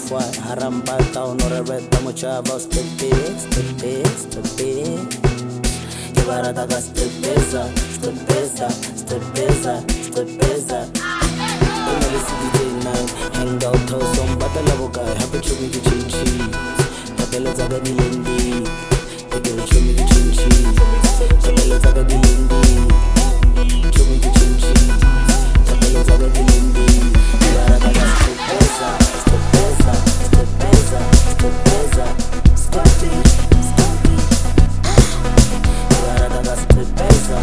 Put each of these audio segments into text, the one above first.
CFY Harambata Honorabeta Mochava Stepe Ibarata Stepeza Hang out house on Batalaboka Happy to me the chinchi Tapela Zaga Dilendi Take show me the chinchi Tapela Zaga Dilendi Show me the chinchi Tapela Zaga Dilendi Ibarata Stepeza Scotty Ibarata Stepeza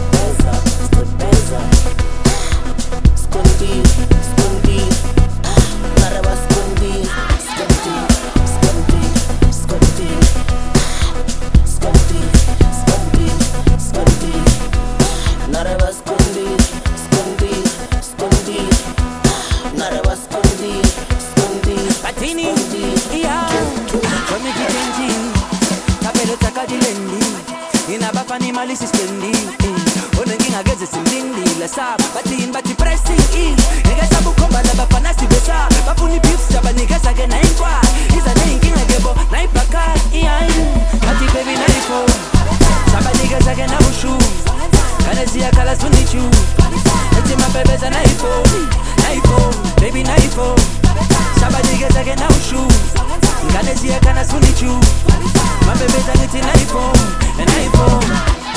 Inabafani malisi spendi Onenginga geze simlindi Lesa bati pressing Negesa bukomba la bafana sibesa Bafuni beef saba nigesa ge na inkwa Iza ne inginga gebo na ipaka Bati baby na ifo Saba nigesa ge na ushu Kanezi ya kala sunichu Eti mabebeza na ifo Baby na ifo Saba nigesa ge na ushu Kanezi ya kala sunichu Mabebeza ngiti na ifo and iPhone.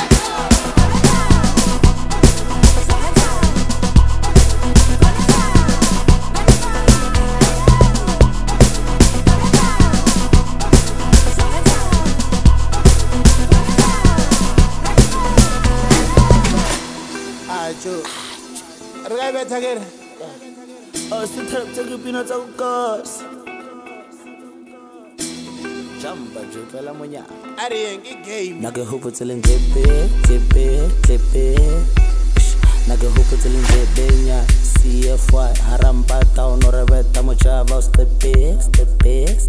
Acho. Arriba beta again. Oh, sit up, take a peanut of course. Jamba jwela monya Arienge game Naga hopo tilin tepe Naga hopo tilin tepe nya CFY Harambata Honorabeta Mochava Stepe